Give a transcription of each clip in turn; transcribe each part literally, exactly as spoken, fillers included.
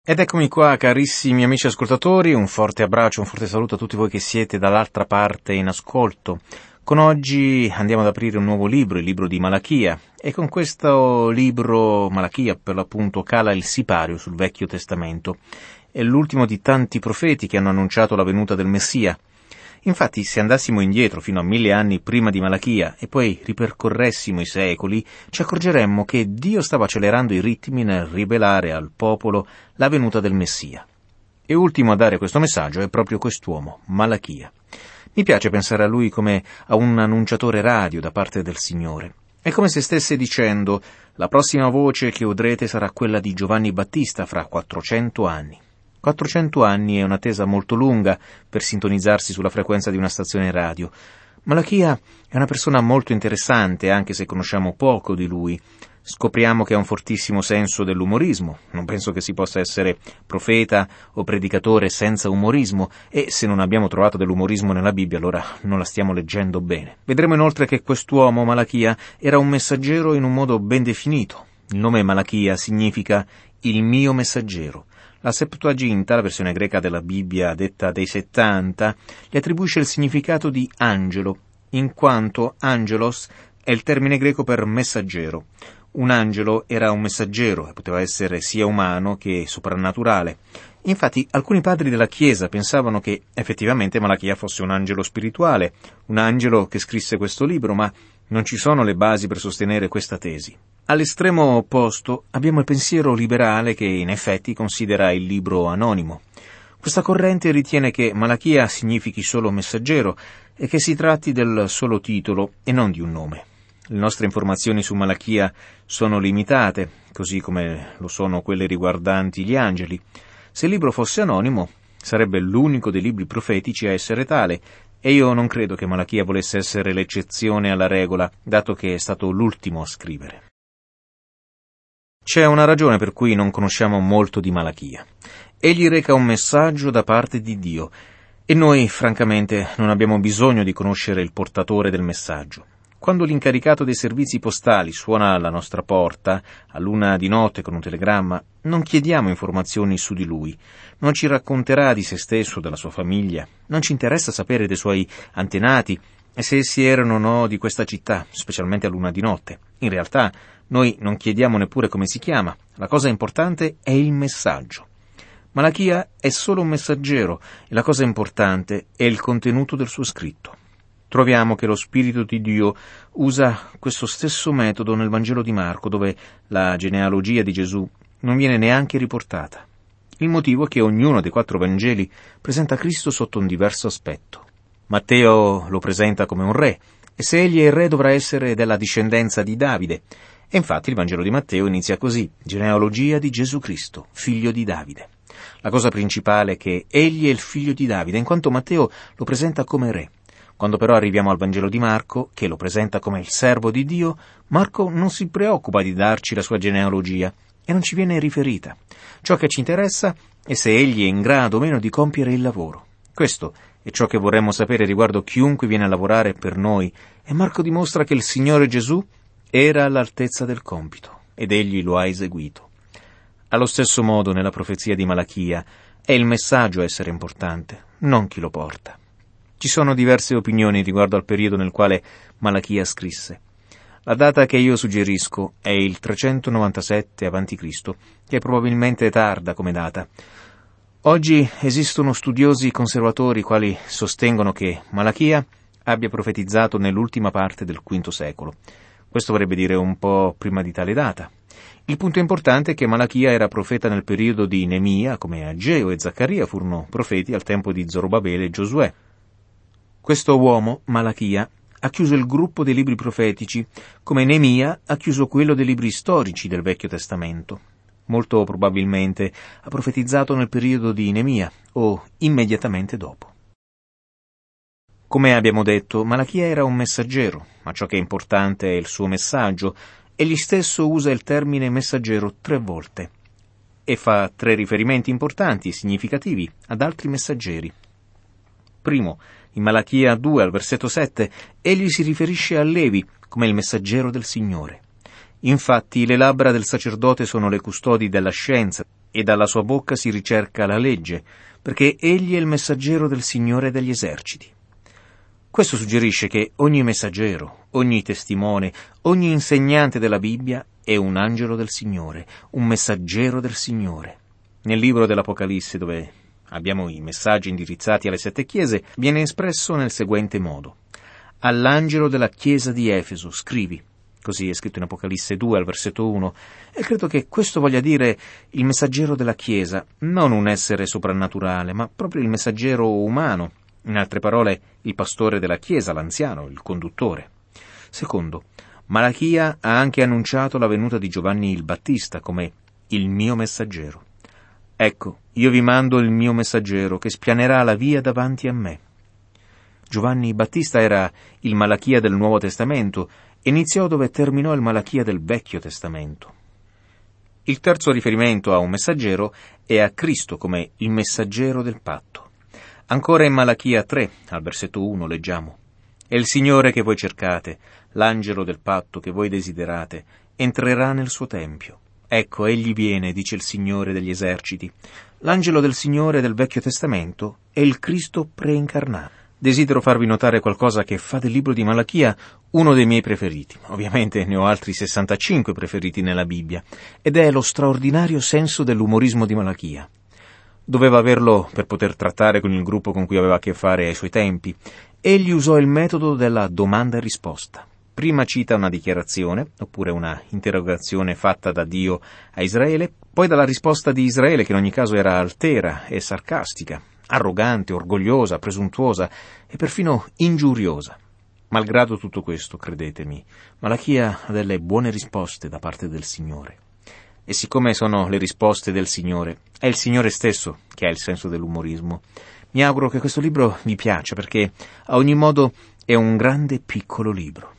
Ed eccomi qua, carissimi amici ascoltatori, un forte abbraccio, un forte saluto a tutti voi che siete dall'altra parte in ascolto. Con oggi andiamo ad aprire un nuovo libro, il libro di Malachia, e con questo libro Malachia per l'appunto cala il sipario sul Vecchio Testamento. È l'ultimo di tanti profeti che hanno annunciato la venuta del Messia. Infatti, se andassimo indietro fino a mille anni prima di Malachia e poi ripercorressimo i secoli, ci accorgeremmo che Dio stava accelerando i ritmi nel rivelare al popolo la venuta del Messia. E ultimo a dare questo messaggio è proprio quest'uomo, Malachia. Mi piace pensare a lui come a un annunciatore radio da parte del Signore. È come se stesse dicendo: la prossima voce che udrete sarà quella di Giovanni Battista fra quattrocento anni. quattrocento anni è un'attesa molto lunga per sintonizzarsi sulla frequenza di una stazione radio. Malachia è una persona molto interessante, anche se conosciamo poco di lui. Scopriamo che ha un fortissimo senso dell'umorismo. Non penso che si possa essere profeta o predicatore senza umorismo, e se non abbiamo trovato dell'umorismo nella Bibbia, allora non la stiamo leggendo bene. Vedremo inoltre che quest'uomo, Malachia, era un messaggero in un modo ben definito. Il nome Malachia significa il mio messaggero. La Septuaginta, la versione greca della Bibbia detta dei settanta, gli attribuisce il significato di angelo, in quanto angelos è il termine greco per messaggero. Un angelo era un messaggero e poteva essere sia umano che soprannaturale. Infatti, alcuni padri della Chiesa pensavano che effettivamente Malachia fosse un angelo spirituale, un angelo che scrisse questo libro, ma non ci sono le basi per sostenere questa tesi. All'estremo opposto abbiamo il pensiero liberale che in effetti considera il libro anonimo. Questa corrente ritiene che Malachia significhi solo messaggero e che si tratti del solo titolo e non di un nome. Le nostre informazioni su Malachia sono limitate, così come lo sono quelle riguardanti gli angeli. Se il libro fosse anonimo, sarebbe l'unico dei libri profetici a essere tale, e io non credo che Malachia volesse essere l'eccezione alla regola, dato che è stato l'ultimo a scrivere. C'è una ragione per cui non conosciamo molto di Malachia. Egli reca un messaggio da parte di Dio, e noi, francamente, non abbiamo bisogno di conoscere il portatore del messaggio. Quando l'incaricato dei servizi postali suona alla nostra porta, a luna di notte con un telegramma, non chiediamo informazioni su di lui. Non ci racconterà di se stesso, della sua famiglia. Non ci interessa sapere dei suoi antenati e se essi erano o no di questa città, specialmente a luna di notte. In realtà, noi non chiediamo neppure come si chiama. La cosa importante è il messaggio. Malachia è solo un messaggero e la cosa importante è il contenuto del suo scritto. Troviamo che lo Spirito di Dio usa questo stesso metodo nel Vangelo di Marco, dove la genealogia di Gesù non viene neanche riportata. Il motivo è che ognuno dei quattro Vangeli presenta Cristo sotto un diverso aspetto. Matteo lo presenta come un re, e se egli è il re dovrà essere della discendenza di Davide. E infatti il Vangelo di Matteo inizia così: genealogia di Gesù Cristo, figlio di Davide. La cosa principale è che egli è il figlio di Davide, in quanto Matteo lo presenta come re. Quando però arriviamo al Vangelo di Marco, che lo presenta come il servo di Dio, Marco non si preoccupa di darci la sua genealogia e non ci viene riferita. Ciò che ci interessa è se egli è in grado o meno di compiere il lavoro. Questo è ciò che vorremmo sapere riguardo chiunque viene a lavorare per noi, e Marco dimostra che il Signore Gesù era all'altezza del compito ed egli lo ha eseguito. Allo stesso modo, nella profezia di Malachia, è il messaggio a essere importante, non chi lo porta. Ci sono diverse opinioni riguardo al periodo nel quale Malachia scrisse. La data che io suggerisco è il trecentonovantasette avanti Cristo, che è probabilmente tarda come data. Oggi esistono studiosi conservatori quali sostengono che Malachia abbia profetizzato nell'ultima parte del quinto secolo. Questo vorrebbe dire un po' prima di tale data. Il punto importante è che Malachia era profeta nel periodo di Nemia, come Ageo e Zaccaria furono profeti al tempo di Zorobabele e Giosuè. Questo uomo, Malachia, ha chiuso il gruppo dei libri profetici, come Nemia ha chiuso quello dei libri storici del Vecchio Testamento. Molto probabilmente ha profetizzato nel periodo di Nemia, o immediatamente dopo. Come abbiamo detto, Malachia era un messaggero, ma ciò che è importante è il suo messaggio. Egli stesso usa il termine messaggero tre volte e fa tre riferimenti importanti e significativi ad altri messaggeri. Primo, in Malachia due al versetto sette, egli si riferisce a Levi come il messaggero del Signore. Infatti le labbra del sacerdote sono le custodi della scienza, e dalla sua bocca si ricerca la legge, perché egli è il messaggero del Signore degli eserciti. Questo suggerisce che ogni messaggero, ogni testimone, ogni insegnante della Bibbia è un angelo del Signore, un messaggero del Signore. Nel libro dell'Apocalisse, dove abbiamo i messaggi indirizzati alle sette chiese, viene espresso nel seguente modo: all'angelo della chiesa di Efeso scrivi. Così è scritto in Apocalisse due al versetto uno, e credo che questo voglia dire il messaggero della chiesa, non un essere soprannaturale, ma proprio il messaggero umano. In altre parole, il pastore della chiesa, l'anziano, il conduttore. Secondo, Malachia ha anche annunciato la venuta di Giovanni il Battista come il mio messaggero. Ecco, io vi mando il mio messaggero che spianerà la via davanti a me. Giovanni Battista era il Malachia del Nuovo Testamento e iniziò dove terminò il Malachia del Vecchio Testamento. Il terzo riferimento a un messaggero è a Cristo come il messaggero del patto. Ancora in Malachia tre, al versetto uno, leggiamo: «E il Signore che voi cercate, l'angelo del patto che voi desiderate, entrerà nel suo tempio. Ecco, egli viene, dice il Signore degli eserciti». L'angelo del Signore del Vecchio Testamento è il Cristo preincarnato. Desidero farvi notare qualcosa che fa del libro di Malachia uno dei miei preferiti. Ovviamente ne ho altri sessantacinque preferiti nella Bibbia, ed è lo straordinario senso dell'umorismo di Malachia. Doveva averlo per poter trattare con il gruppo con cui aveva a che fare ai suoi tempi. Egli usò il metodo della domanda e risposta. Prima cita una dichiarazione, oppure una interrogazione fatta da Dio a Israele, poi dalla risposta di Israele, che in ogni caso era altera e sarcastica, arrogante, orgogliosa, presuntuosa e perfino ingiuriosa. Malgrado tutto questo, credetemi, Malachia ha delle buone risposte da parte del Signore. E siccome sono le risposte del Signore, è il Signore stesso che ha il senso dell'umorismo. Mi auguro che questo libro vi piaccia, perché a ogni modo è un grande piccolo libro.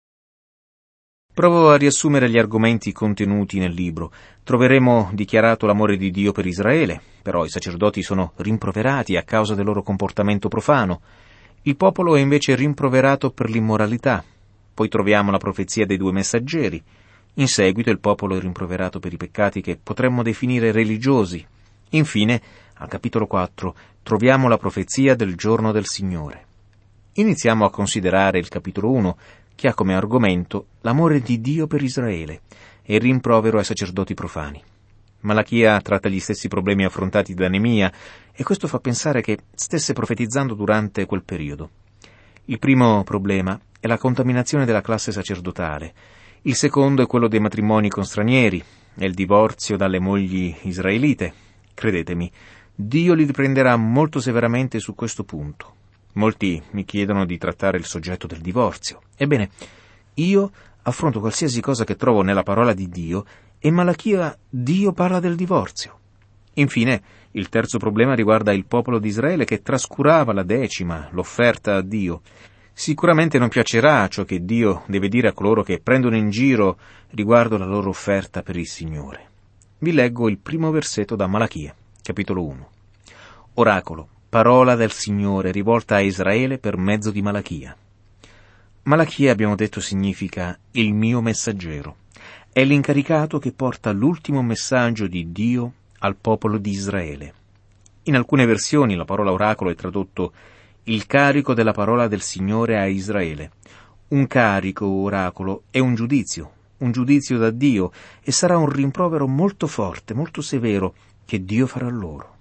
Provo a riassumere gli argomenti contenuti nel libro. Troveremo dichiarato l'amore di Dio per Israele, però i sacerdoti sono rimproverati a causa del loro comportamento profano. Il popolo è invece rimproverato per l'immoralità. Poi troviamo la profezia dei due messaggeri. In seguito il popolo è rimproverato per i peccati che potremmo definire religiosi. Infine, al capitolo quattro, troviamo la profezia del giorno del Signore. Iniziamo a considerare il capitolo uno, che ha come argomento l'amore di Dio per Israele e il rimprovero ai sacerdoti profani. Malachia tratta gli stessi problemi affrontati da Nemia, e questo fa pensare che stesse profetizzando durante quel periodo. Il primo problema è la contaminazione della classe sacerdotale. Il secondo è quello dei matrimoni con stranieri e il divorzio dalle mogli israelite. Credetemi, Dio li riprenderà molto severamente su questo punto. Molti mi chiedono di trattare il soggetto del divorzio. Ebbene, io affronto qualsiasi cosa che trovo nella parola di Dio, e in Malachia Dio parla del divorzio. Infine, il terzo problema riguarda il popolo di Israele che trascurava la decima, l'offerta a Dio. Sicuramente non piacerà ciò che Dio deve dire a coloro che prendono in giro riguardo la loro offerta per il Signore. Vi leggo il primo versetto da Malachia, capitolo uno. Oracolo, parola del Signore rivolta a Israele per mezzo di Malachia. Malachia, abbiamo detto, significa il mio messaggero. È l'incaricato che porta l'ultimo messaggio di Dio al popolo di Israele. In alcune versioni la parola oracolo è tradotto il carico della parola del Signore a Israele. Un carico o oracolo è un giudizio, un giudizio da Dio, e sarà un rimprovero molto forte, molto severo, che Dio farà loro.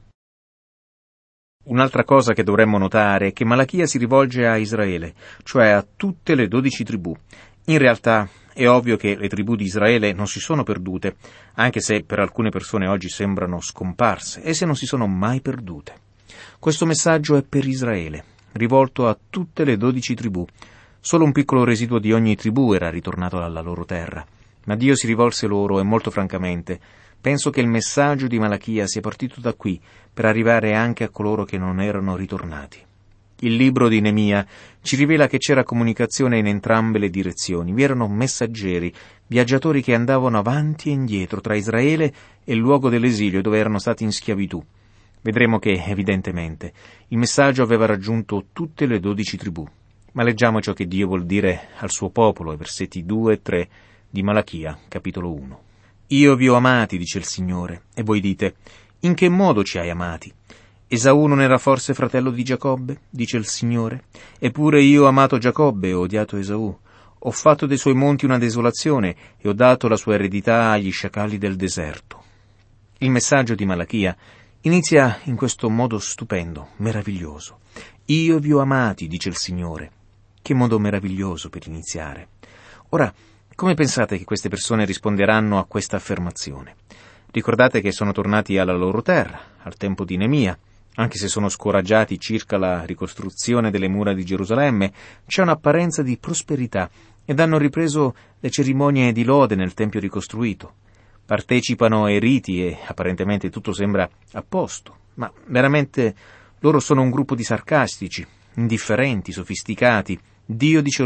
Un'altra cosa che dovremmo notare è che Malachia si rivolge a Israele, cioè a tutte le dodici tribù. In realtà è ovvio che le tribù di Israele non si sono perdute, anche se per alcune persone oggi sembrano scomparse, esse non si sono mai perdute. Questo messaggio è per Israele, rivolto a tutte le dodici tribù. Solo un piccolo residuo di ogni tribù era ritornato alla loro terra, ma Dio si rivolse loro, e molto francamente penso che il messaggio di Malachia sia partito da qui per arrivare anche a coloro che non erano ritornati. Il libro di Nemia ci rivela che c'era comunicazione in entrambe le direzioni. Vi erano messaggeri, viaggiatori che andavano avanti e indietro tra Israele e il luogo dell'esilio dove erano stati in schiavitù. Vedremo che, evidentemente, il messaggio aveva raggiunto tutte le dodici tribù. Ma leggiamo ciò che Dio vuol dire al suo popolo, ai versetti due e tre di Malachia, capitolo uno. Io vi ho amati, dice il Signore, e voi dite, in che modo ci hai amati? Esaù non era forse fratello di Giacobbe, dice il Signore? Eppure io ho amato Giacobbe e ho odiato Esaù. Ho fatto dei suoi monti una desolazione e ho dato la sua eredità agli sciacalli del deserto. Il messaggio di Malachia inizia in questo modo stupendo, meraviglioso. Io vi ho amati, dice il Signore. Che modo meraviglioso per iniziare. Ora, come pensate che queste persone risponderanno a questa affermazione? Ricordate che sono tornati alla loro terra, al tempo di Neemia. Anche se sono scoraggiati circa la ricostruzione delle mura di Gerusalemme, c'è un'apparenza di prosperità ed hanno ripreso le cerimonie di lode nel tempio ricostruito. Partecipano ai riti e apparentemente tutto sembra a posto, ma veramente loro sono un gruppo di sarcastici, indifferenti, sofisticati. Dio dice